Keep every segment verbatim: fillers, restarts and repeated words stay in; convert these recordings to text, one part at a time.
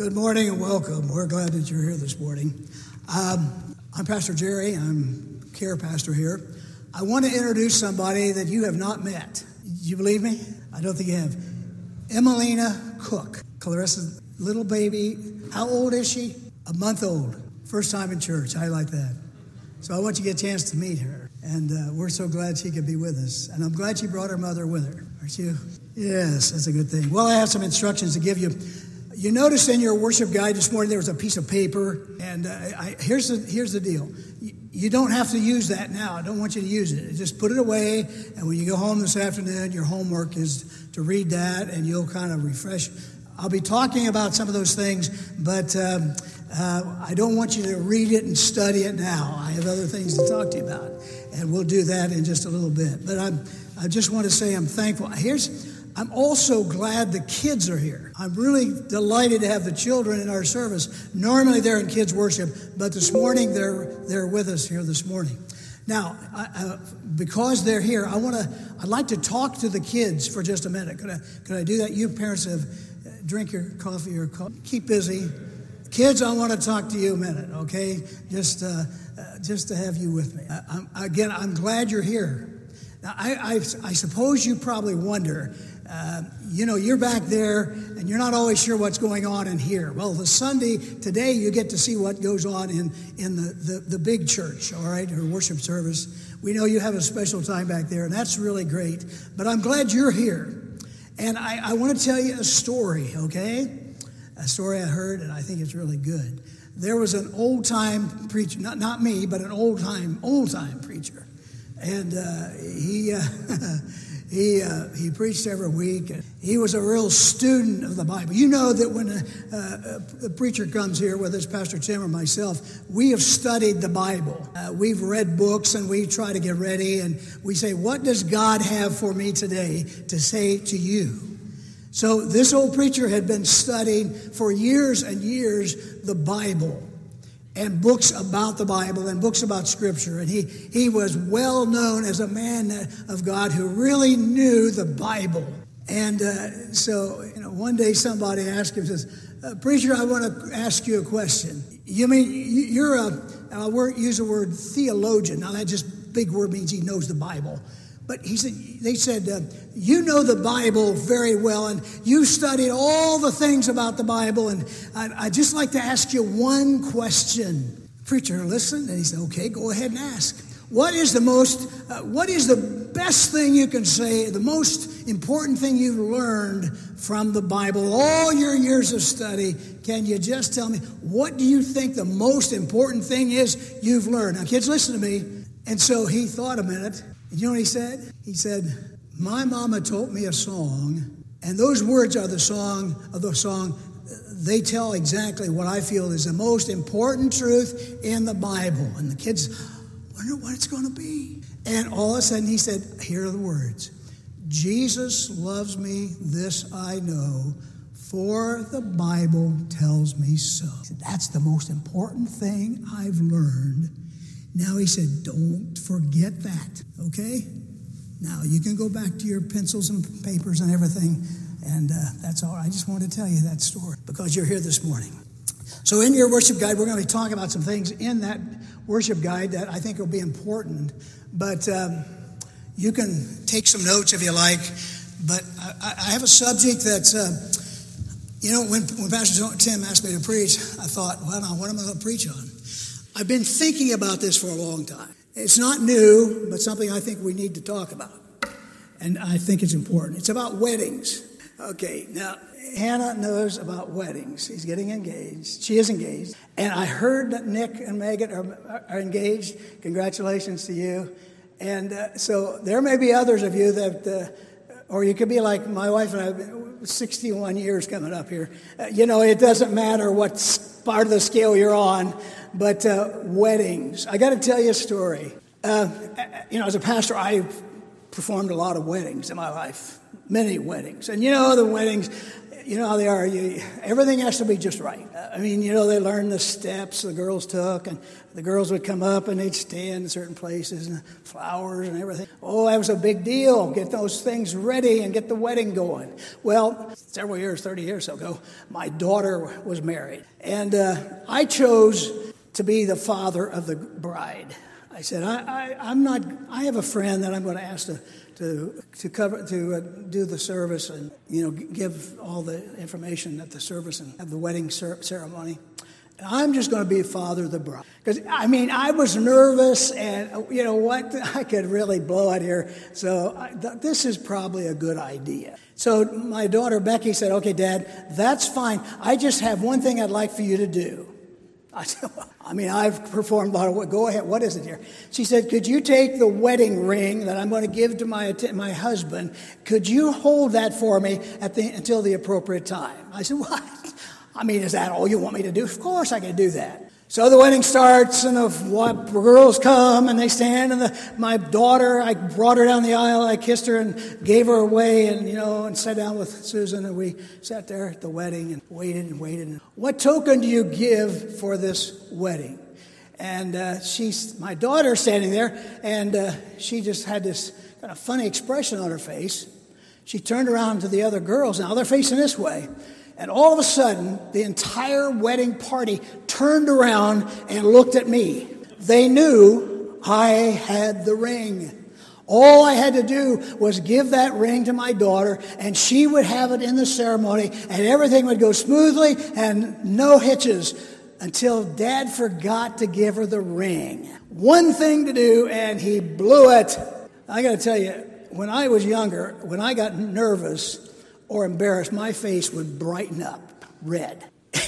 Good morning and welcome. We're glad that you're here this morning. Um, I'm Pastor Jerry. I'm care pastor here. I want to introduce somebody that you have not met. You believe me? I don't think you have. Emelina Cook, Clarissa's little baby. How old is she? A month old. First time in church. I like that. So I want you to get a chance to meet her. And uh, we're so glad she could be with us. And I'm glad she brought her mother with her. Aren't you? Yes, that's a good thing. Well, I have some instructions to give you. You noticed in your worship guide this morning there was a piece of paper, and uh, I, here's the here's the deal. You, you don't have to use that now. I don't want you to use it. Just put it away, and when you go home this afternoon, your homework is to read that, and you'll kind of refresh. I'll be talking about some of those things, but um, uh, I don't want you to read it and study it now. I have other things to talk to you about, and we'll do that in just a little bit. But I'm, I just want to say I'm thankful. Here's... I'm also glad the kids are here. I'm really delighted to have the children in our service. Normally they're in kids worship, but this morning they're they're with us here this morning. Now, I, uh, because they're here, I want to. I'd like to talk to the kids for just a minute. Could I? Could I do that? You parents have uh, drink your coffee or co- keep busy. Kids, I want to talk to you a minute. Okay, just uh, uh, just to have you with me. I, I'm, again, I'm glad you're here. Now, I, I, I suppose you probably wonder. Uh, you know, you're back there and you're not always sure what's going on in here. Well, the Sunday, today, you get to see what goes on in, in the, the, the big church, all right, or worship service. We know you have a special time back there, and that's really great. But I'm glad you're here. And I, I want to tell you a story, okay? A story I heard, and I think it's really good. There was an old-time preacher, not, not me, but an old-time, old-time preacher. And uh, he... Uh, He uh, he preached every week. And he was a real student of the Bible. You know that when a, a, a preacher comes here, whether it's Pastor Tim or myself, we have studied the Bible. Uh, we've read books and we try to get ready. And we say, what does God have for me today to say to you? So this old preacher had been studying for years and years the Bible. And books about the Bible and books about Scripture. And he, he was well known as a man of God who really knew the Bible. And uh, so, you know, one day somebody asked him, says, uh, Preacher, I want to ask you a question. You mean, you're a, and I'll use the word theologian. Now, that just big word means he knows the Bible. But he said, they said, uh, you know the Bible very well, and you've studied all the things about the Bible, and I'd, I'd just like to ask you one question. Preacher listened, and he said, okay, go ahead and ask. What is the most, uh, what is the best thing you can say, the most important thing you've learned from the Bible, all your years of study? Can you just tell me, what do you think the most important thing is you've learned? Now, kids, listen to me. And so he thought a minute. You know what he said? He said, my mama taught me a song, and those words are the song of the song. They tell exactly what I feel is the most important truth in the Bible. And the kids wonder what it's going to be. And all of a sudden he said, here are the words. Jesus loves me, this I know, for the Bible tells me so. He said, that's the most important thing I've learned. Now he said, don't forget that, okay? Now you can go back to your pencils and papers and everything, and uh, that's all. I just wanted to tell you that story because you're here this morning. So in your worship guide, we're going to be talking about some things in that worship guide that I think will be important, but um, you can take some notes if you like, but I, I have a subject that's, uh, you know, when, when Pastor Tim asked me to preach, I thought, well, now, what am I going to preach on? I've been thinking about this for a long time. It's not new, but something I think we need to talk about. And I think it's important. It's about weddings. Okay, now, Hannah knows about weddings. She's getting engaged. She is engaged. And I heard that Nick and Megan are, are engaged. Congratulations to you. And uh, so there may be others of you that, uh, or you could be like my wife and I, sixty-one years coming up here. Uh, you know, it doesn't matter what part of the scale you're on. But uh, weddings, I got to tell you a story. Uh, you know, as a pastor, I performed a lot of weddings in my life, many weddings. And you know, the weddings, you know how they are. You, everything has to be just right. I mean, you know, they learn the steps the girls took, and the girls would come up and they'd stand in certain places, and flowers and everything. Oh, that was a big deal. Get those things ready and get the wedding going. Well, several years, thirty years ago, my daughter was married, and uh, I chose to be the father of the bride. I said, I, I, I'm not. I have a friend that I'm going to ask to to to cover to uh, do the service and you know give all the information at the service and have the wedding cer- ceremony. And I'm just going to be a father of the bride because I mean I was nervous and you know what I could really blow it here. So I, th- this is probably a good idea. So my daughter Becky said, "Okay, Dad, that's fine. I just have one thing I'd like for you to do." I said, well, I mean, I've performed a lot of what. Go ahead. What is it here? She said, could you take the wedding ring that I'm going to give to my my husband? Could you hold that for me at the until the appropriate time? I said, what? I mean, is that all you want me to do? Of course I can do that. So the wedding starts, and the what, girls come, and they stand, and the, my daughter, I brought her down the aisle, I kissed her and gave her away, and, you know, and sat down with Susan, and we sat there at the wedding and waited and waited. And what token do you give for this wedding? And uh, she's, my daughter standing there, and uh, she just had this kind of funny expression on her face. She turned around to the other girls, now they're facing this way. And all of a sudden, the entire wedding party turned around and looked at me. They knew I had the ring. All I had to do was give that ring to my daughter, and she would have it in the ceremony, and everything would go smoothly and no hitches until Dad forgot to give her the ring. One thing to do, and he blew it. I got to tell you, when I was younger, when I got nervous or embarrassed, my face would brighten up red.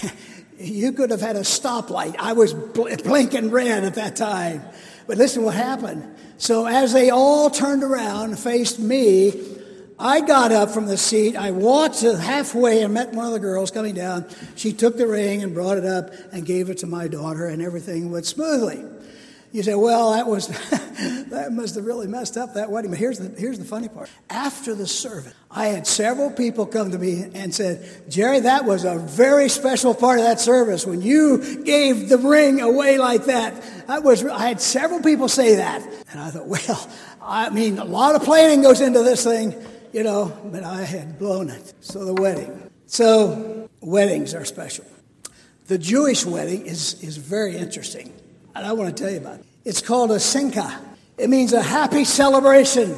You could have had a stoplight. I was bl- blinking red at that time. But listen what happened. So as they all turned around and faced me, I got up from the seat. I walked to halfway and met one of the girls coming down. She took the ring and brought it up and gave it to my daughter, and everything went smoothly. You say, well, that was that must have really messed up that wedding. But here's the here's the funny part. After the service, I had several people come to me and said, Jerry, that was a very special part of that service when you gave the ring away like that. That was I had several people say that, and I thought, well, I mean, a lot of planning goes into this thing, you know, but I had blown it. So the wedding. So weddings are special. The Jewish wedding is is very interesting. And I want to tell you about it. It's called a simcha. It means a happy celebration.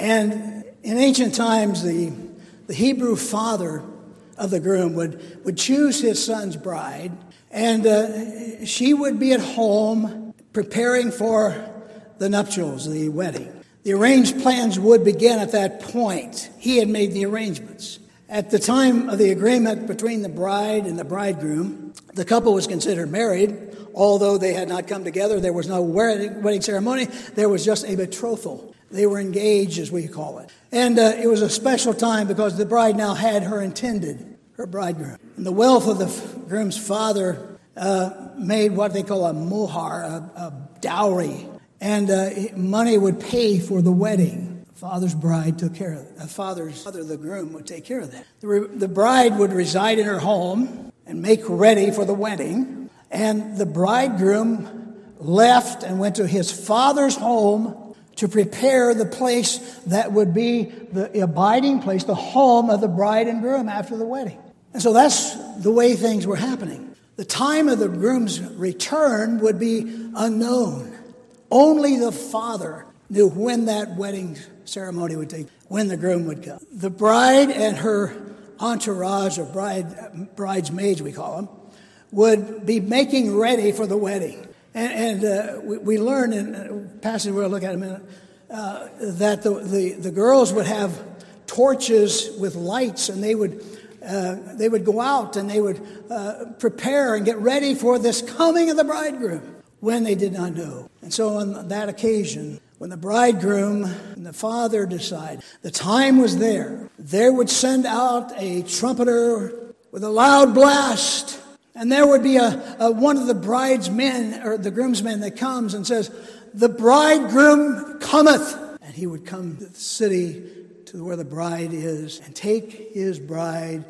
And in ancient times, the, the Hebrew father of the groom would, would choose his son's bride, and uh, she would be at home preparing for the nuptials, the wedding. The arranged plans would begin at that point. He had made the arrangements. At the time of the agreement between the bride and the bridegroom, the couple was considered married. Although they had not come together, there was no wedding, wedding ceremony. There was just a betrothal. They were engaged, as we call it. And uh, it was a special time because the bride now had her intended, her bridegroom. And the wealth of the f- groom's father uh, made what they call a mohar, a, a dowry. And uh, money would pay for the wedding. The father's bride took care of it. The father's father, the groom, would take care of that. The, re- the bride would reside in her home and make ready for the wedding. And the bridegroom left and went to his father's home to prepare the place that would be the abiding place, the home of the bride and groom after the wedding. And so that's the way things were happening. The time of the groom's return would be unknown. Only the father knew when that wedding ceremony would take, when the groom would come. The bride and her entourage, or bride, bridesmaids we call them, would be making ready for the wedding. And, and uh, we, we learn in a passage we'll look at in a minute, uh, that the, the, the girls would have torches with lights, and they would uh, they would go out and they would uh, prepare and get ready for this coming of the bridegroom when they did not know. And so on that occasion, when the bridegroom and the father decided the time was there, they would send out a trumpeter with a loud blast. And there would be a, a one of the bridesmen or the groomsmen that comes and says, "The bridegroom cometh." And he would come to the city to where the bride is and take his bride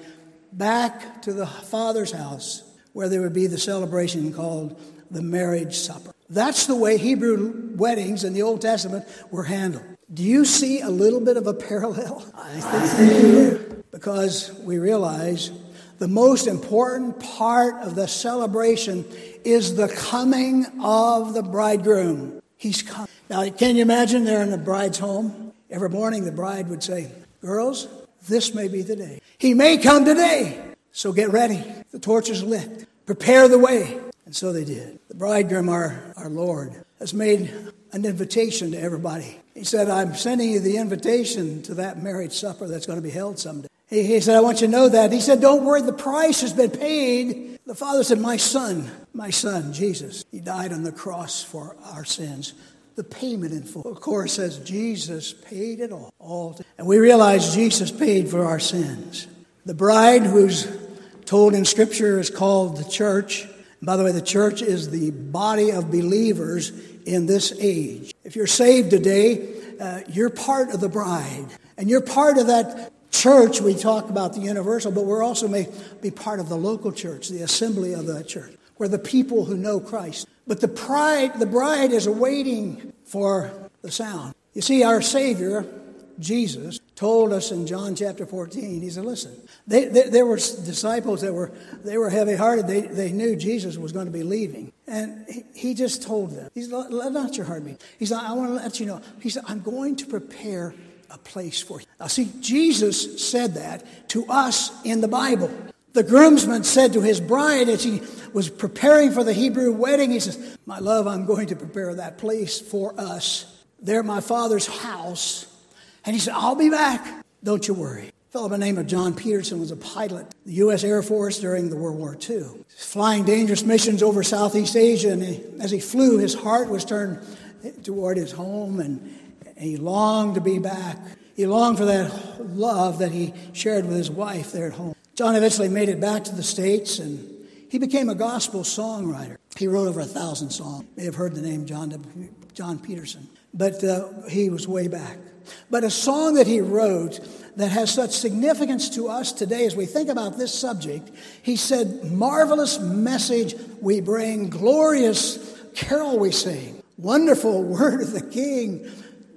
back to the Father's house where there would be the celebration called the marriage supper. That's the way Hebrew weddings in the Old Testament were handled. Do you see a little bit of a parallel? I think you do. Because we realize the most important part of the celebration is the coming of the bridegroom. He's come. Now, can you imagine they're in the bride's home? Every morning the bride would say, girls, this may be the day. He may come today. So get ready. The torch is lit. Prepare the way. And so they did. The bridegroom, our, our Lord, has made an invitation to everybody. He said, I'm sending you the invitation to that marriage supper that's going to be held someday. He, he said, I want you to know that. He said, don't worry, the price has been paid. The Father said, my son, my son, Jesus, he died on the cross for our sins. The payment in full. Of course, says Jesus paid it all. all to, and we realize Jesus paid for our sins. The bride, who's told in Scripture, is called the church. And by the way, the church is the body of believers in this age. If you're saved today, uh, you're part of the bride. And you're part of that church. We talk about the universal, but we're also may be part of the local church, the assembly of that church. We're the people who know Christ. But the bride, the bride is waiting for the sound. You see, our Savior, Jesus, told us in John chapter fourteen, he said, listen, they, they, there were disciples that were they were heavy-hearted. They, they knew Jesus was going to be leaving. And he, he just told them, he said, let not your heart beat. He said, I want to let you know. He said, I'm going to prepare a place for you. Now see, Jesus said that to us in the Bible. The groomsman said to his bride as he was preparing for the Hebrew wedding, he says, my love, I'm going to prepare that place for us. There at my Father's house. And he said, I'll be back. Don't you worry. A fellow by the name of John Peterson was a pilot in the U S Air Force during the World War Two. Flying dangerous missions over Southeast Asia. And he, as he flew, his heart was turned toward his home. And, and he longed to be back. He longed for that love that he shared with his wife there at home. John eventually made it back to the States, and he became a gospel songwriter. He wrote over a thousand songs. You may have heard the name John John Peterson, but uh, he was way back. But a song that he wrote that has such significance to us today as we think about this subject, he said, marvelous message we bring, glorious carol we sing, wonderful word of the King,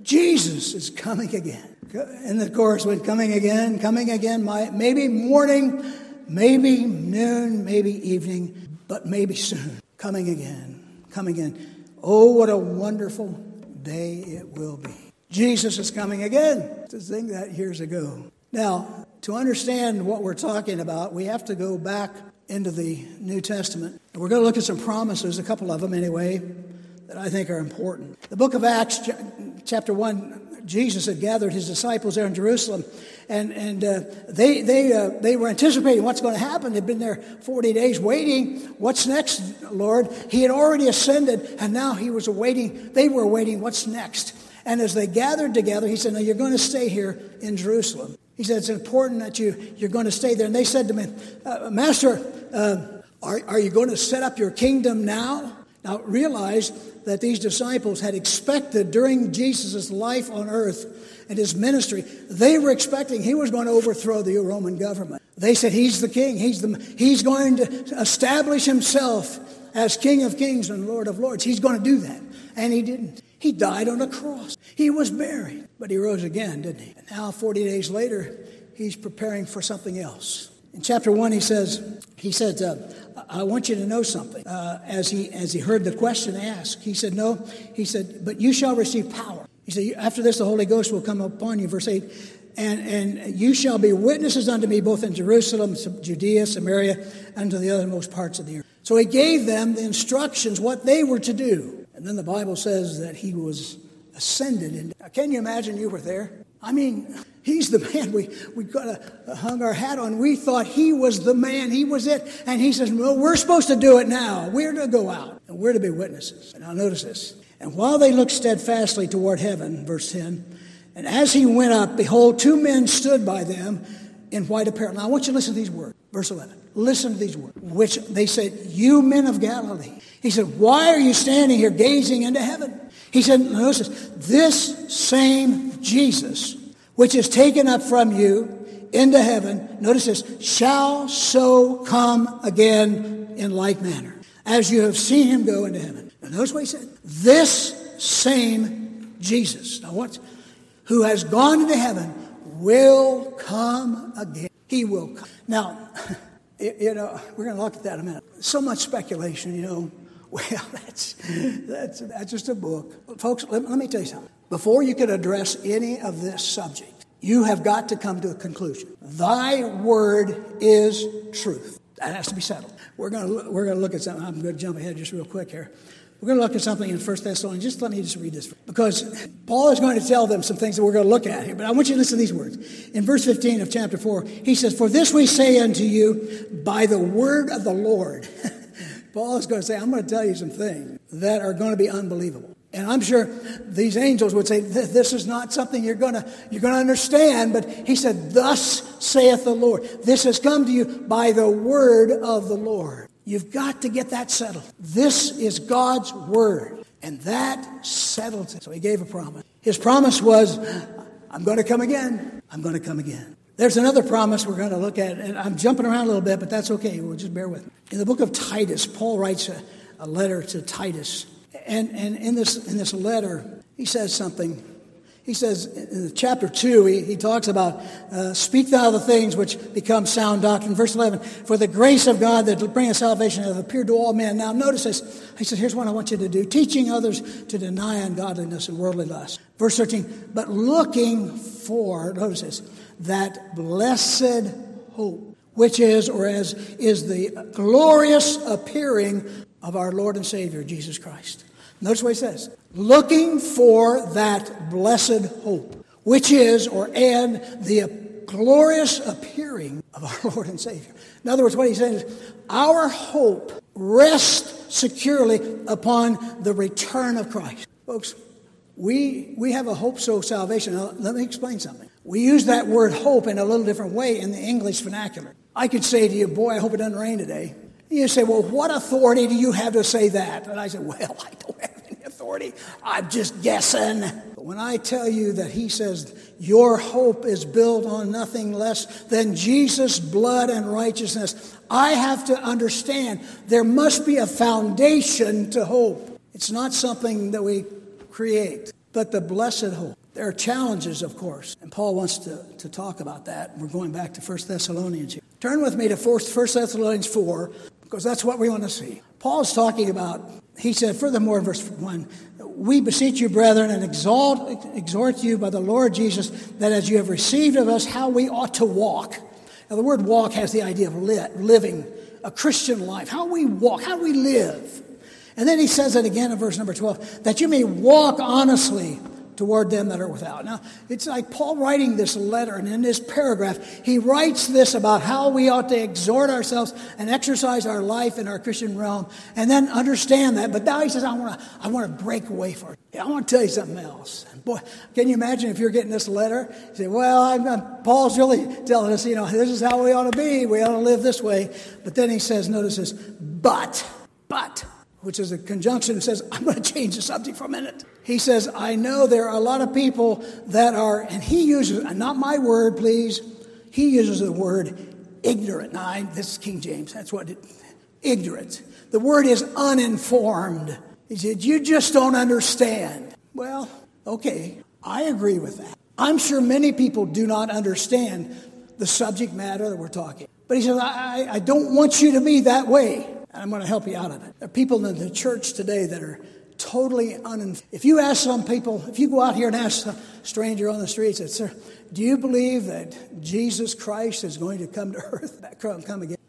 Jesus is coming again. And the chorus went, coming again, coming again, my, maybe morning, maybe noon, maybe evening, but maybe soon. Coming again, coming again. Oh, what a wonderful day it will be. Jesus is coming again. To sing that years ago. Now, to understand what we're talking about, we have to go back into the New Testament. And we're going to look at some promises, a couple of them anyway, that I think are important. The book of Acts, chapter one, Jesus had gathered his disciples there in Jerusalem, and and uh, they they uh, they were anticipating what's going to happen. They'd been there forty days waiting. What's next, Lord? He had already ascended, and now he was awaiting. They were waiting. What's next? And as they gathered together, he said, "Now you're going to stay here in Jerusalem." He said, "It's important that you you're going to stay there." And they said to him, uh, "Master, uh, are are you going to set up your kingdom now?" Now realize that these disciples had expected during Jesus' life on earth and his ministry, they were expecting he was going to overthrow the Roman government. They said he's the king. He's the he's going to establish himself as King of Kings and Lord of Lords. He's going to do that. And he didn't. He died on a cross. He was buried. But he rose again, didn't he? And now, forty days later, he's preparing for something else. In chapter one, he says, he said, uh, I want you to know something. Uh, as he as he heard the question asked, he said, no. He said, but you shall receive power. He said, after this, the Holy Ghost will come upon you. Verse eight, and, and you shall be witnesses unto me both in Jerusalem, Judea, Samaria, and to the othermost parts of the earth. So he gave them the instructions, what they were to do. And then the Bible says that he was ascended. And can you imagine you were there? I mean, he's the man we, we got a, hung our hat on. We thought he was the man. He was it. And he says, no, we're supposed to do it now. We're to go out. And we're to be witnesses. And now notice this. And while they looked steadfastly toward heaven, verse ten, and as he went up, behold, two men stood by them in white apparel. Now I want you to listen to these words. Verse eleven. Listen to these words. Which they said, you men of Galilee. He said, why are you standing here gazing into heaven? He said, notice this, this same Jesus, which is taken up from you into heaven, notice this, shall so come again in like manner, as you have seen him go into heaven. Now notice what he said. This same Jesus, now what, who has gone into heaven, will come again. He will come. Now, you know, we're going to look at that in a minute. So much speculation, you know. Well, that's that's that's just a book. Folks, let, let me tell you something. Before you can address any of this subject, you have got to come to a conclusion. Thy word is truth. That has to be settled. We're going to we're going to look at something. I'm going to jump ahead just real quick here. We're going to look at something in First Thessalonians. Just let me just read this. Because Paul is going to tell them some things that we're going to look at here. But I want you to listen to these words. In verse fifteen of chapter four, he says, for this we say unto you by the word of the Lord. Paul is going to say, I'm going to tell you some things that are going to be unbelievable. And I'm sure these angels would say, this is not something you're going to you're going to understand. But he said, thus saith the Lord. This has come to you by the word of the Lord. You've got to get that settled. This is God's word. And that settles it. So he gave a promise. His promise was, I'm going to come again. I'm going to come again. There's another promise we're going to look at. And I'm jumping around a little bit, but that's okay. We'll just bear with me. In the book of Titus, Paul writes a, a letter to Titus. And, and in this in this letter, he says something. He says in chapter two, he, he talks about, uh, speak thou the things which become sound doctrine. Verse eleven, for the grace of God that bringeth salvation hath appeared to all men. Now notice this. He says, here's what I want you to do. Teaching others to deny ungodliness and worldly lust. Verse thirteen, but looking for, notice this, that blessed hope, which is, or as is the glorious appearing of our Lord and Savior, Jesus Christ. Notice what he says. Looking for that blessed hope, which is, or and the glorious appearing of our Lord and Savior. In other words, what he says is, our hope rests securely upon the return of Christ. Folks, we we have a hope so salvation. Now, let me explain something. We use that word hope in a little different way in the English vernacular. I could say to you, boy, I hope it doesn't rain today. You say, well, what authority do you have to say that? And I said, well, I don't have any authority. I'm just guessing. But when I tell you that he says your hope is built on nothing less than Jesus' blood and righteousness, I have to understand there must be a foundation to hope. It's not something that we create, but the blessed hope. There are challenges, of course, and Paul wants to, to talk about that. We're going back to First Thessalonians here. Turn with me to First Thessalonians four, because that's what we want to see. Paul's talking about, he said, furthermore in verse one, we beseech you, brethren, and exalt, exhort you by the Lord Jesus, that as you have received of us how we ought to walk. Now, the word walk has the idea of li- living a Christian life. How we walk, how we live. And then he says it again in verse number twelve, that you may walk honestly toward them that are without. Now, it's like Paul writing this letter, and in this paragraph, he writes this about how we ought to exhort ourselves and exercise our life in our Christian realm, and then understand that. But now he says, I want to I want to break away from it. I want to tell you something else. And boy, can you imagine if you're getting this letter? You say, well, I'm, I'm, Paul's really telling us, you know, this is how we ought to be. We ought to live this way. But then he says, notice this, but, but, which is a conjunction that says, I'm going to change the subject for a minute. He says, I know there are a lot of people that are, and he uses, not my word, please, he uses the word ignorant. Now, I, this is King James, that's what it, ignorant. The word is uninformed. He said, you just don't understand. Well, okay, I agree with that. I'm sure many people do not understand the subject matter that we're talking. But he says, I, I don't want you to be that way. And I'm going to help you out of it. There are people in the church today that are totally uninformed. If you ask some people, if you go out here and ask a stranger on the streets, say, sir, do you believe that Jesus Christ is going to come to earth? Come again?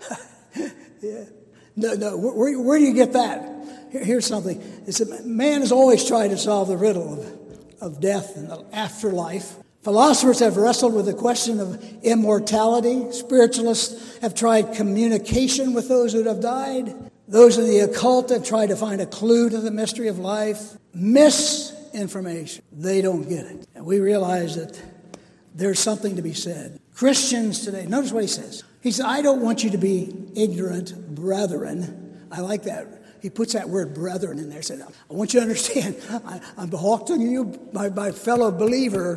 Yeah. No, no. Where, where do you get that? Here, here's something. It's that man has always tried to solve the riddle of, of death and the afterlife. Philosophers have wrestled with the question of immortality. Spiritualists have tried communication with those who have died. Those in the occult have tried to find a clue to the mystery of life. Misinformation. They don't get it. And we realize that there's something to be said. Christians today, notice what he says. He says, I don't want you to be ignorant, brethren. I like that. He puts that word brethren in there. He said, I want you to understand, I, I'm talking to you, my, my fellow believer.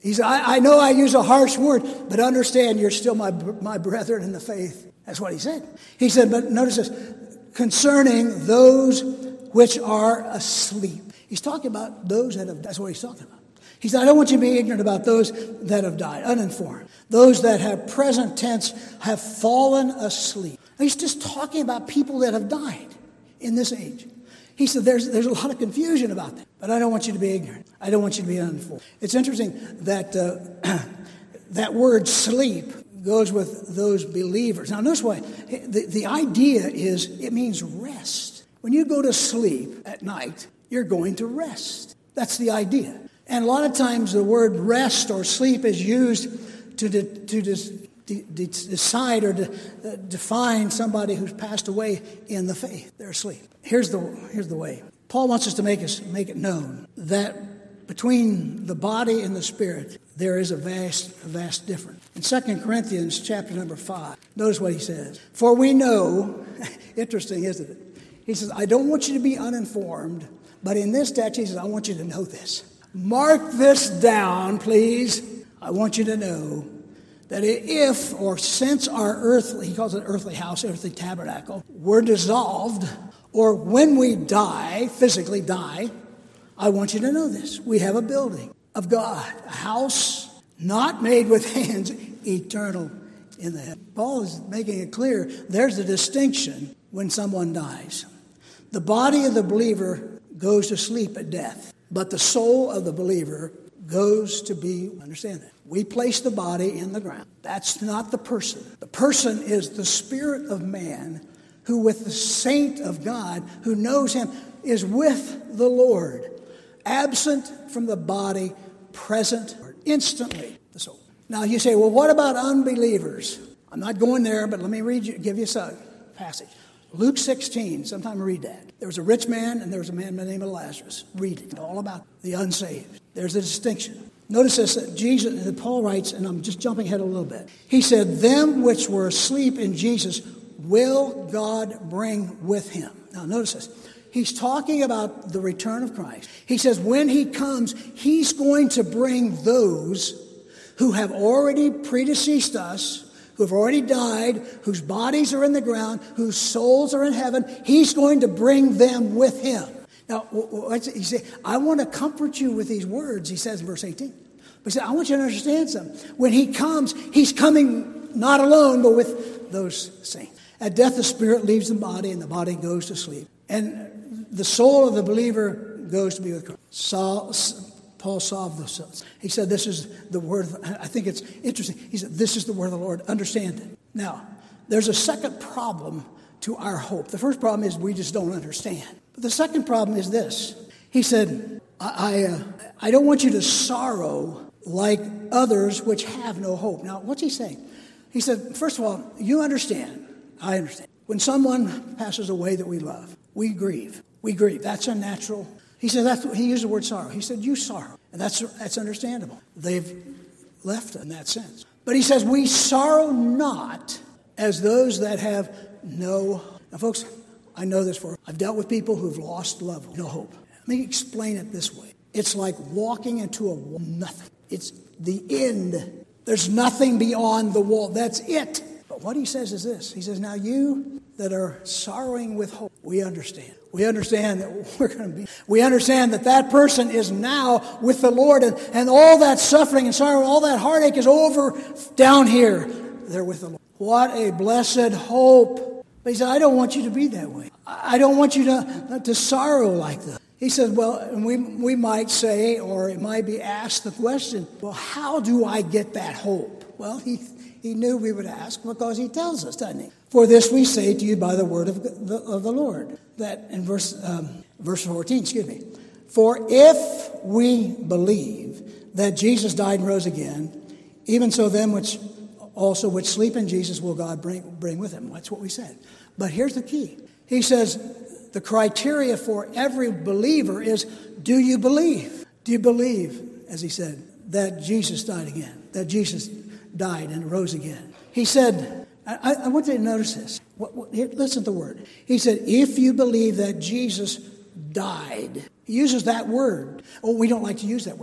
He said, I, I know I use a harsh word, but understand you're still my, my brethren in the faith. That's what he said. He said, but notice this, concerning those which are asleep. He's talking about those that have, that's what he's talking about. He said, I don't want you to be ignorant about those that have died, uninformed. Those that have present tense have fallen asleep. Now, he's just talking about people that have died in this age. He said there's there's a lot of confusion about that, but I don't want you to be ignorant. I don't want you to be uninformed. It's interesting that uh, that word sleep goes with those believers. Now, notice why. The, the idea is it means rest. When you go to sleep at night, you're going to rest. That's the idea. And a lot of times the word rest or sleep is used to, de, to de, de, de, decide or to uh, define somebody who's passed away in the faith. They're asleep. Here's the, here's the way. Paul wants us to make, us, make it known that between the body and the spirit, there is a vast, a vast difference. In Second Corinthians chapter number five, notice what he says. For we know, interesting, isn't it? He says, I don't want you to be uninformed, but in this text, he says, I want you to know this. Mark this down, please. I want you to know that if or since our earthly, he calls it earthly house, earthly tabernacle, were dissolved, or when we die, physically die, I want you to know this. We have a building of God, a house not made with hands, eternal in the heaven. Paul is making it clear there's a distinction when someone dies. The body of the believer goes to sleep at death. But the soul of the believer goes to be, understand that, we place the body in the ground. That's not the person. The person is the spirit of man who with the saint of God who knows him is with the Lord, absent from the body, present instantly the soul. Now you say, well, what about unbelievers? I'm not going there, but let me read you, give you a passage. Luke sixteen, sometime read that. There was a rich man and there was a man by the name of Lazarus. Read it, all about the unsaved. There's a distinction. Notice this, that Jesus, that Paul writes, and I'm just jumping ahead a little bit. He said, them which were asleep in Jesus will God bring with him. Now notice this. He's talking about the return of Christ. He says when he comes, he's going to bring those who have already predeceased us, who have already died, whose bodies are in the ground, whose souls are in heaven. He's going to bring them with him. Now, what's it? He said, I want to comfort you with these words, he says in verse eighteen. But he said, I want you to understand something. When he comes, he's coming not alone, but with those saints. At death, the spirit leaves the body, and the body goes to sleep. And the soul of the believer goes to be with Christ. Saul, Paul solved those. He said, this is the word. Of, I think it's interesting. He said, this is the word of the Lord. Understand it. Now, there's a second problem to our hope. The first problem is we just don't understand. But the second problem is this. He said, I, I, uh, I don't want you to sorrow like others which have no hope. Now, what's he saying? He said, first of all, you understand. I understand. When someone passes away that we love, we grieve. We grieve. That's a natural. He said, that's, he used the word sorrow. He said, you sorrow. And that's, that's understandable. They've left in that sense. But he says, we sorrow not as those that have no. Now, folks, I know this for, I've dealt with people who've lost love, no hope. Let me explain it this way. It's like walking into a nothing. It's the end. There's nothing beyond the wall. That's it. But what he says is this. He says, now you that are sorrowing with hope, we understand. We understand that we're going to be, we understand that that person is now with the Lord, and, and all that suffering and sorrow, all that heartache is over down here. They're with the Lord. What a blessed hope. But he said, I don't want you to be that way. I don't want you to, to sorrow like that. He said, well, and we, we might say, or it might be asked the question, well, how do I get that hope? Well, he he knew we would ask because he tells us, doesn't he? For this we say to you by the word of the, of the Lord. That in verse um, verse fourteen, excuse me. For if we believe that Jesus died and rose again, even so them which also which sleep in Jesus will God bring bring with him. That's what we said. But here's the key. He says the criteria for every believer is, do you believe? Do you believe, as he said, that Jesus died again, that Jesus died and rose again? He said, I, I want you to notice this. What, what, here, listen to the word. He said, if you believe that Jesus died, he uses that word. Oh, we don't like to use that word.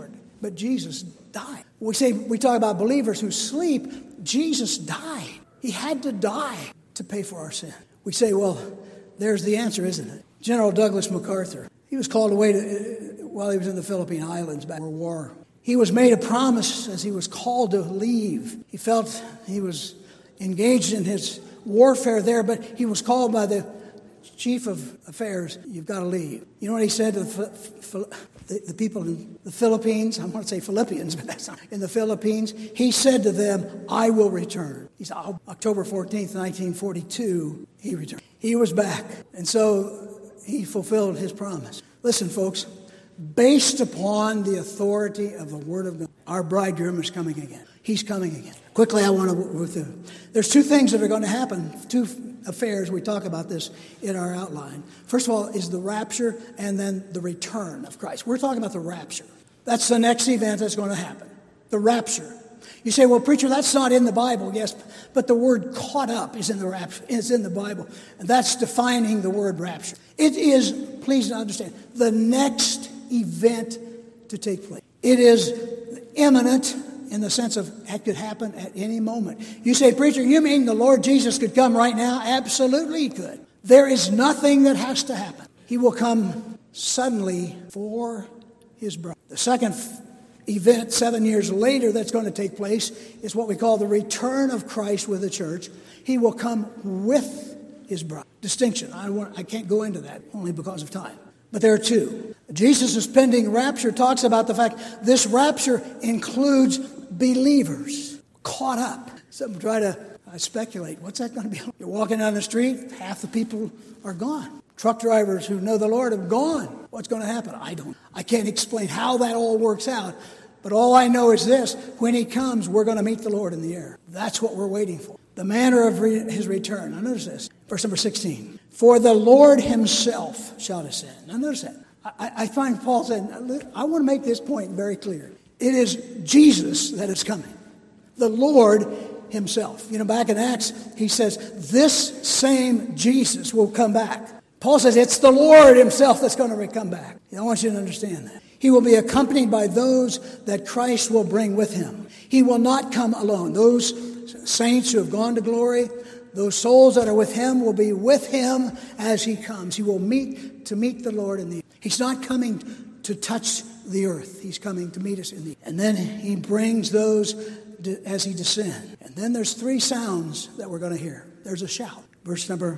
but Jesus died. We say, we talk about believers who sleep. Jesus died. He had to die to pay for our sin. We say, well, there's the answer, isn't it? General Douglas MacArthur, he was called away to, while he was in the Philippine Islands back in World War. He was made a promise as he was called to leave. He felt he was engaged in his warfare there, but he was called by the chief of affairs, you've got to leave. You know what he said to the, the, the people in the Philippines? I want to say Philippians, but that's not. In the Philippines, he said to them, I will return. He said, October fourteenth, nineteen forty-two, he returned. He was back, and so he fulfilled his promise. Listen, folks, based upon the authority of the Word of God, our bridegroom is coming again. He's coming again. Quickly, I want to work with you. There's two things that are going to happen, two affairs. We talk about this in our outline. First of all is the rapture and then the return of Christ. We're talking about the rapture. That's the next event that's going to happen, the rapture. You say, well, preacher, that's not in the Bible. Yes, but the word caught up is in the rapture, is in the Bible. And that's defining the word rapture. It is, please understand, the next event to take place. It is imminent in the sense of it could happen at any moment. You say, preacher, you mean the Lord Jesus could come right now? Absolutely he could. There is nothing that has to happen. He will come suddenly for his bride. The second event seven years later that's going to take place is what we call the return of Christ with the church. He will come with his bride. Distinction. I, want, I can't go into that only because of time. But there are two. Jesus' pending rapture talks about the fact this rapture includes believers caught up. Some try to uh, speculate. What's that going to be? You're walking down the street, half the people are gone. Truck drivers who know the Lord have gone. What's going to happen? I don't. I can't explain how that all works out. But all I know is this. When he comes, we're going to meet the Lord in the air. That's what we're waiting for. The manner of re- his return. Now notice this. Verse number sixteen. For the Lord himself shall descend. Now notice that. I, I find Paul saying, I want to make this point very clear. It is Jesus that is coming. The Lord himself. You know, back in Acts, he says, this same Jesus will come back. Paul says it's the Lord himself that's going to come back. I want you to understand that. He will be accompanied by those that Christ will bring with him. He will not come alone. Those saints who have gone to glory, those souls that are with him will be with him as he comes. He will meet to meet the Lord in the. He's not coming to touch the earth. He's coming to meet us in the. And then he brings those as he descends. And then there's three sounds that we're going to hear. There's a shout. Verse number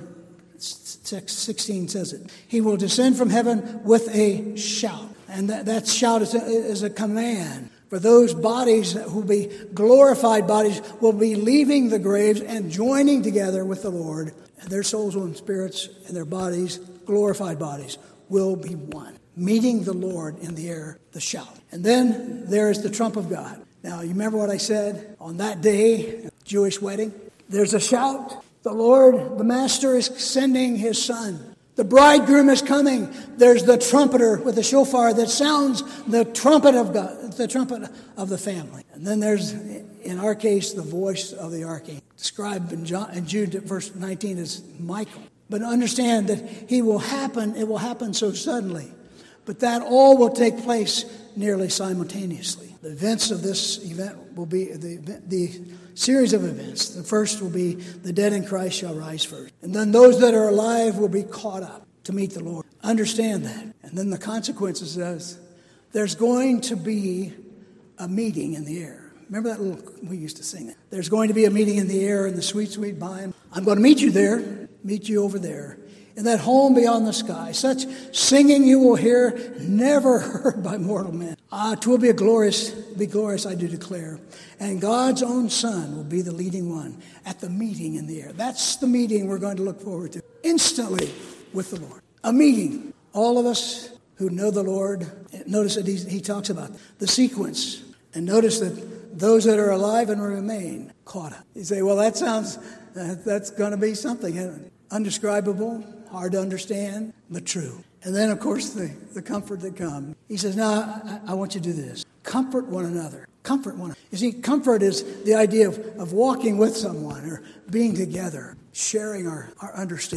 sixteen says it. He will descend from heaven with a shout. And that, that shout is a, is a command. For those bodies who will be glorified bodies will be leaving the graves and joining together with the Lord. And their souls and spirits and their bodies, glorified bodies, will be one. Meeting the Lord in the air, the shout. And then there is the trump of God. Now, you remember what I said on that day, Jewish wedding? There's a shout. The Lord, the Master, is sending his Son. The bridegroom is coming. There's the trumpeter with the shofar that sounds the trumpet of God, the trumpet of the family. And then there's, in our case, the voice of the archangel. Described in, John, in Jude, verse nineteen, as Michael. But understand that he will happen, it will happen so suddenly. But that all will take place nearly simultaneously. The events of this event will be, the, the series of events. The first will be the dead in Christ shall rise first. And then those that are alive will be caught up to meet the Lord. Understand that. And then the consequences is there's going to be a meeting in the air. Remember that little, we used to sing it. There's going to be a meeting in the air in the sweet, sweet by and I'm going to meet you there, meet you over there. In that home beyond the sky, such singing you will hear, never heard by mortal men. Ah, 'twill be a glorious, be glorious, I do declare. And God's own Son will be the leading one at the meeting in the air. That's the meeting we're going to look forward to. Instantly with the Lord. A meeting. All of us who know the Lord, notice that he, he talks about the sequence. And notice that those that are alive and remain caught up. You say, well, that sounds, uh, that's going to be something undescribable. Hard to understand, but true. And then, of course, the, the comfort that comes. He says, now, I, I want you to do this. Comfort one another. Comfort one another. You see, comfort is the idea of, of walking with someone or being together, sharing our, our understanding.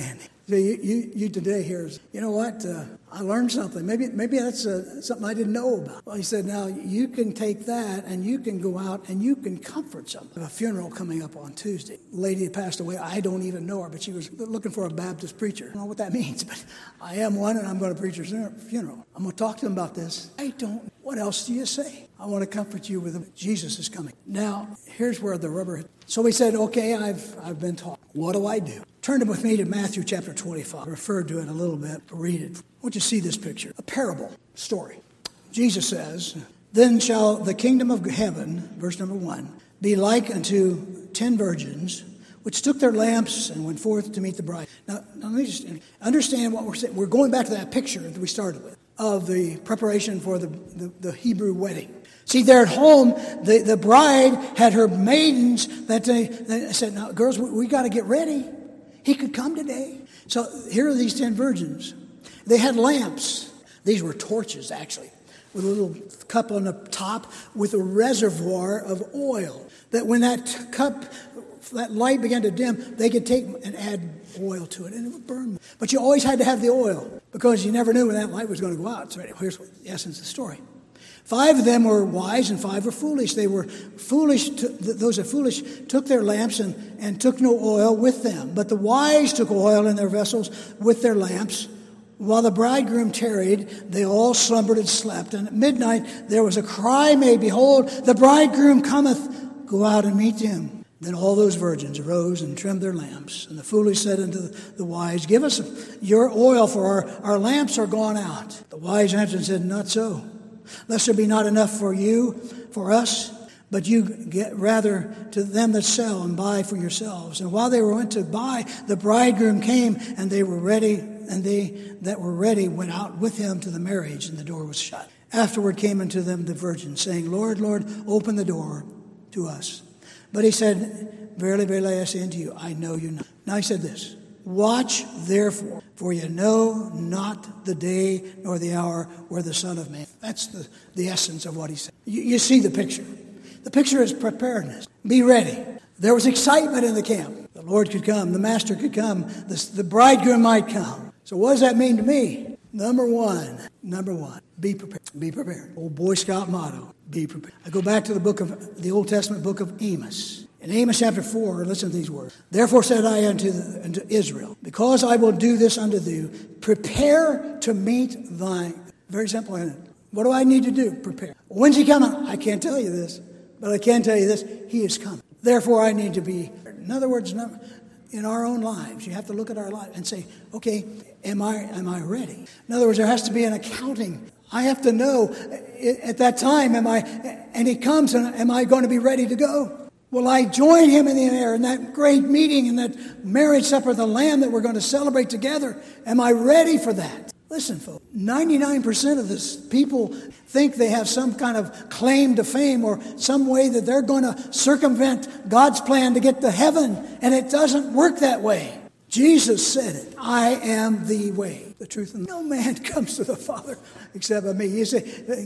So you, you, you today hears, you know what, uh, I learned something. Maybe maybe that's uh, something I didn't know about. Well, he said, now you can take that and you can go out and you can comfort someone. I have a funeral coming up on Tuesday. A lady that passed away, I don't even know her, but she was looking for a Baptist preacher. I don't know what that means, but I am one and I'm going to preach her funeral. I'm going to talk to them about this. I don't, what else do you say? I want to comfort you with Jesus is coming. Now, here's where the rubber hit. So he said, okay, I've I've been taught. What do I do? Turn with me to Matthew chapter twenty-five. I referred to it a little bit. Read it. I want you to see this picture. A parable story. Jesus says, then shall the kingdom of heaven, verse number one, be like unto ten virgins, which took their lamps and went forth to meet the bride. Now, now let me just understand what we're saying. We're going back to that picture that we started with of the preparation for the, the, the Hebrew wedding. See, there at home, the, the bride had her maidens that they, they said, now, girls, we, we got to get ready. He could come today. So here are these ten virgins. They had lamps. These were torches, actually, with a little cup on the top with a reservoir of oil. That when that cup, that light began to dim, they could take and add oil to it, and it would burn. But you always had to have the oil because you never knew when that light was going to go out. So anyway, here's the essence of the story. Five of them were wise and five were foolish. They were foolish. To, those that foolish took their lamps and, and took no oil with them. But the wise took oil in their vessels with their lamps. While the bridegroom tarried, they all slumbered and slept. And at midnight there was a cry made, behold, the bridegroom cometh. Go out and meet him. Then all those virgins arose and trimmed their lamps. And the foolish said unto the wise, give us your oil, for our, our lamps are gone out. The wise answered and said, not so. Lest there be not enough for you, for us, but you get rather to them that sell and buy for yourselves. And while they were went to buy, the bridegroom came, and they were ready, and they that were ready went out with him to the marriage, and the door was shut. Afterward came unto them the virgins, saying, Lord, Lord, open the door to us. But he said, verily, verily, I say unto you, I know you not. Now he said this, watch therefore, for you know not the day nor the hour where the Son of Man. That's the, the essence of what he said. You, you see the picture. The picture is preparedness. Be ready. There was excitement in the camp. The Lord could come. The Master could come. The, the bridegroom might come. So what does that mean to me? Number one, number one, be prepared. Be prepared. Old Boy Scout motto, be prepared. I go back to the book of the Old Testament book of Amos. In Amos chapter four, listen to these words. Therefore said I unto, the, unto Israel, because I will do this unto thee, prepare to meet thy... Very simple, isn't it? What do I need to do? Prepare. When's he coming? I can't tell you this, but I can tell you this. He is coming. Therefore, I need to be... In other words, in our own lives, you have to look at our life and say, okay, am I am I ready? In other words, there has to be an accounting. I have to know at that time, am I... And he comes, and am I going to be ready to go? Will I join him in the air in that great meeting, in that marriage supper of the Lamb that we're going to celebrate together? Am I ready for that? Listen, folks, ninety-nine percent of this people think they have some kind of claim to fame or some way that they're going to circumvent God's plan to get to heaven, and it doesn't work that way. Jesus said it. I am the way, the truth, and no man comes to the Father except by me. You say,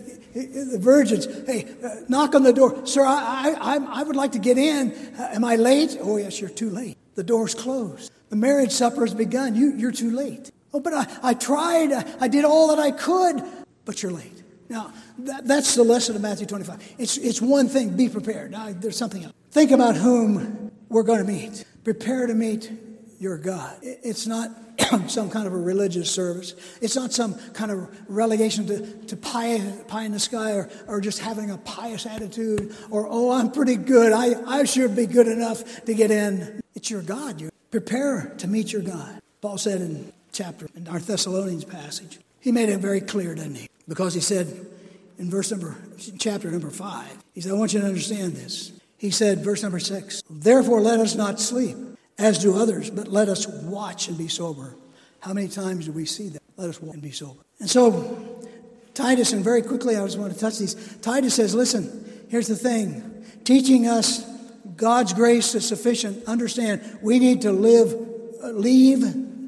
the virgins, hey, uh, knock on the door. Sir, I, I, I would like to get in. Uh, am I late? Oh, yes, you're too late. The door's closed. The marriage supper has begun. You, you're too late. Oh, but I, I tried. I, I did all that I could, but you're late. Now, that, that's the lesson of Matthew twenty-five. It's, it's one thing, be prepared. Now, there's something else. Think about whom we're going to meet. Prepare to meet your God. It's not some kind of a religious service. It's not some kind of relegation to, to pie, pie in the sky or, or just having a pious attitude or, oh, I'm pretty good. I, I should be good enough to get in. It's your God. You prepare to meet your God. Paul said in chapter, in our Thessalonians passage, he made it very clear, didn't he? Because he said in verse number, chapter number five, he said, I want you to understand this. He said, verse number six, therefore let us not sleep, as do others, but let us watch and be sober. How many times do we see that? Let us watch and be sober. And so Titus, and very quickly I just want to touch these. Titus says, listen, here's the thing. Teaching us God's grace is sufficient. Understand, we need to live, uh, leave,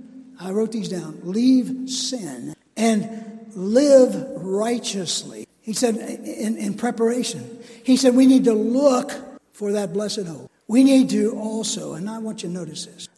I wrote these down, leave sin and live righteously. He said in, in preparation, he said we need to look for that blessed hope. We need to also, and I want you to notice this,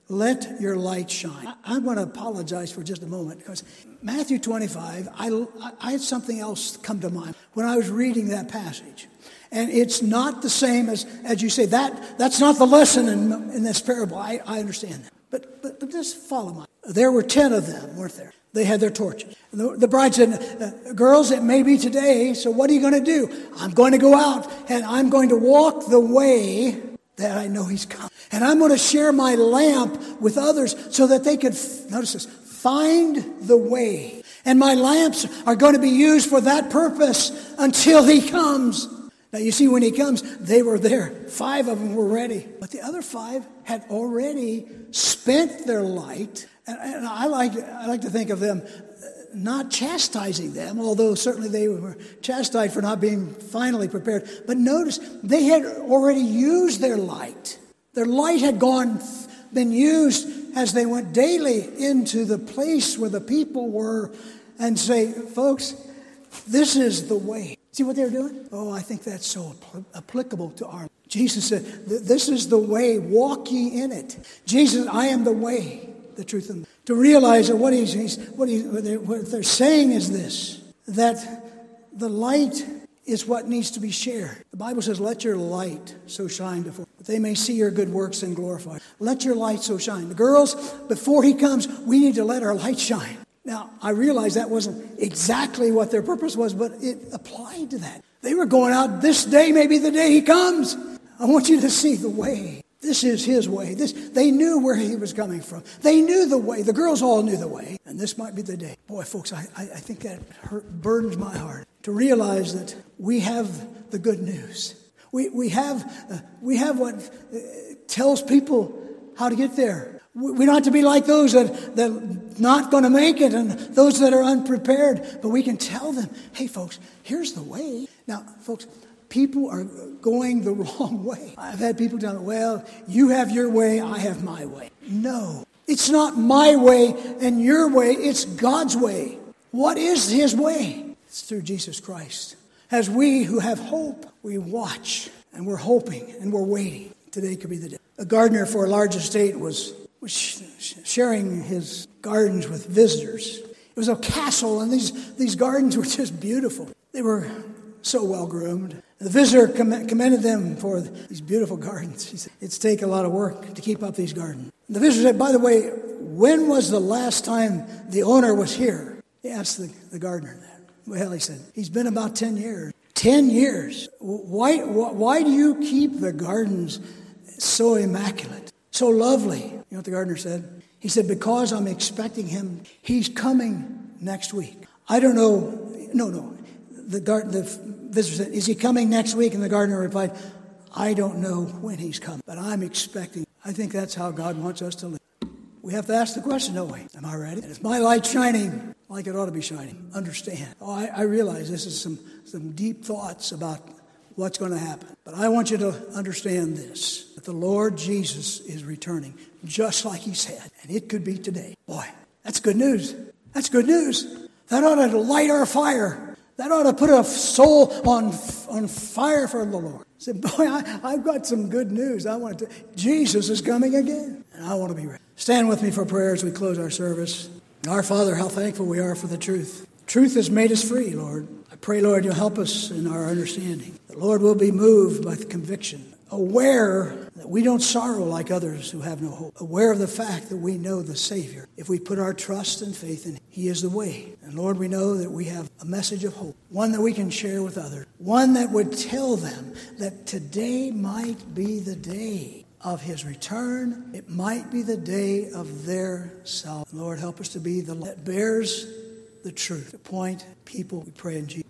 let your light shine. I, I want to apologize for just a moment because Matthew twenty-five, I, I had something else come to mind when I was reading that passage. And it's not the same as, as you say, that that's not the lesson in, in this parable. I, I understand that. But, but, but just follow my. There were ten of them, weren't there? They had their torches. And the, the bride said, uh, girls, it may be today, so what are you going to do? I'm going to go out and I'm going to walk the way that I know he's come. And I'm going to share my lamp with others so that they could, notice this, find the way. And my lamps are going to be used for that purpose until he comes. Now, you see, when he comes, they were there. Five of them were ready. But the other five had already spent their light. And, and I like I like to think of them not chastising them, although certainly they were chastised for not being finally prepared. But notice, they had already used their light. Their light had gone, been used as they went daily into the place where the people were and say, folks, this is the way. See what they're doing? Oh, I think that's so applicable to our. Jesus said, this is the way, walk ye in it. Jesus, I am the way, the truth, and to realize that what he's, he's what, he, what, they're, what they're saying is this, that the light is what needs to be shared. The Bible says, let your light so shine before, that they may see your good works and glorify. Let your light so shine. The girls, before he comes, we need to let our light shine. Now, I realize that wasn't exactly what their purpose was, but it applied to that. They were going out, this day may be the day he comes. I want you to see the way. This is his way. This, they knew where he was coming from. They knew the way. The girls all knew the way. And this might be the day. Boy, folks, I, I, I think that hurt, burdens my heart to realize that we have the good news. We, we, have, uh, we have what uh, tells people how to get there. We don't have to be like those that that not going to make it and those that are unprepared. But we can tell them, hey, folks, here's the way. Now, folks, people are going the wrong way. I've had people tell me, well, you have your way, I have my way. No, it's not my way and your way. It's God's way. What is his way? It's through Jesus Christ. As we who have hope, we watch and we're hoping and we're waiting. Today could be the day. A gardener for a large estate was was sharing his gardens with visitors. It was a castle, and these, these gardens were just beautiful. They were so well groomed. The visitor comm- commended them for these beautiful gardens. He said, it's taken a lot of work to keep up these gardens. The visitor said, by the way, when was the last time the owner was here? He asked the, the gardener that. Well, he said, he's been about ten years. Ten years? Why, why do you keep the gardens so immaculate? So lovely. You know what the gardener said? He said, because I'm expecting him. He's coming next week. I don't know. No, no. The, gar- the visitor said, is he coming next week? And the gardener replied, I don't know when he's coming, but I'm expecting. I think that's how God wants us to live. We have to ask the question, don't we? Am I ready? And is my light shining like it ought to be shining? Understand. Oh, I, I realize this is some, some deep thoughts about what's going to happen. But I want you to understand this, that the Lord Jesus is returning, just like he said. And it could be today. Boy, that's good news. That's good news. That ought to light our fire. That ought to put a soul on, on fire for the Lord. Say, boy, I, I've got some good news. I want to. Jesus is coming again. And I want to be ready. Stand with me for prayer as we close our service. Our Father, how thankful we are for the truth. Truth has made us free, Lord. I pray, Lord, you'll help us in our understanding. The Lord will be moved by the conviction, aware that we don't sorrow like others who have no hope, aware of the fact that we know the Savior. If we put our trust and faith in him, he is the way. And Lord, we know that we have a message of hope, one that we can share with others, one that would tell them that today might be the day of his return. It might be the day of their salvation. Lord, help us to be the light that bears the truth, to point people, we pray in Jesus.